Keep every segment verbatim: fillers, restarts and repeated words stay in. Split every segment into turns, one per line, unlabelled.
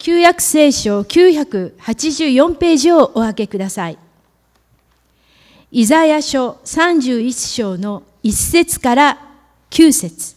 旧約聖書きゅうひゃくはちじゅうよんページをお開けください。イザヤ書さんじゅういっ章のいっ節からきゅう節。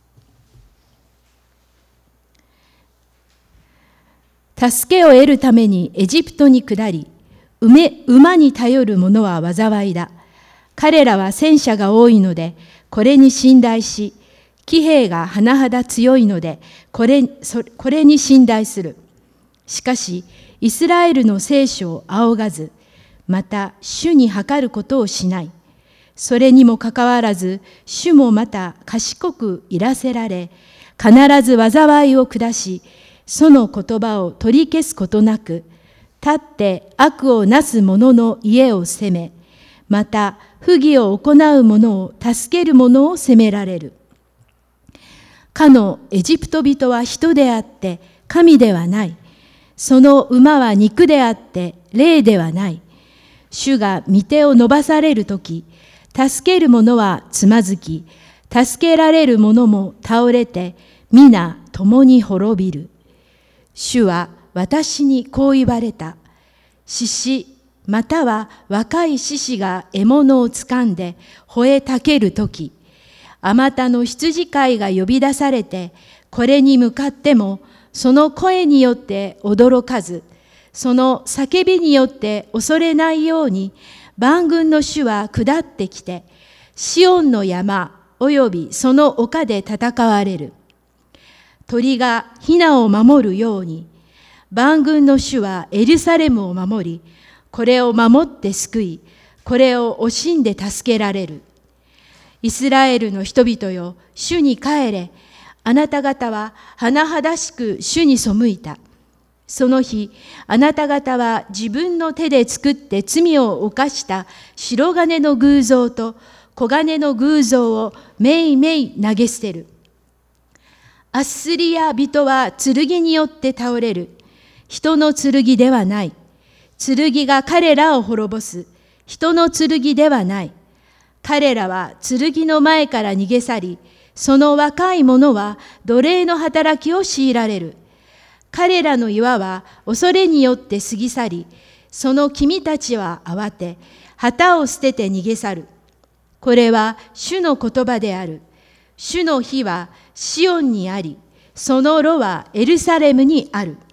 助けを得るためにエジプトに下り、馬に頼る者は災いだ。彼らは戦車が多いので、これに信頼し、騎兵が甚だ強いので、これ、そこれに信頼する。しかし、イスラエルの聖書を仰がず、また主に計ることをしない。それにもかかわらず、主もまた賢くいらせられ、必ず災いを下し、その言葉を取り消すことなく、立って悪をなす者の家を責め、また不義を行う者を助ける者を責められる。かのエジプト人は人であって神ではない。その馬は肉であって霊ではない。主が御手を伸ばされるとき、助ける者はつまずき、助けられる者も倒れて、皆共に滅びる。主は私にこう言われた。獅子、または若い獅子が獲物をつかんで吠えたけるとき、あまたの羊飼いが呼び出されて、これに向かっても、その声によって驚かず、その叫びによって恐れないように、万軍の主は下ってきて、シオンの山およびその丘で戦われる。鳥がヒナを守るように、万軍の主はエルサレムを守り、これを守って救い、これを惜しんで助けられる。イスラエルの人々よ、主に帰れ。あなた方は甚だしく主に背いた。その日、あなた方は自分の手で作って罪を犯した白金の偶像と黄金の偶像をめいめい投げ捨てる。アッスリア人は剣によって倒れる。人の剣ではない。剣が彼らを滅ぼす。人の剣ではない。彼らは剣の前から逃げ去り、その若い者は奴隷の働きを強いられる。彼らの岩は恐れによって過ぎ去り、その君たちは慌て、旗を捨てて逃げ去る。これは主の言葉である。主の日はシオンにあり、その炉はエルサレムにある。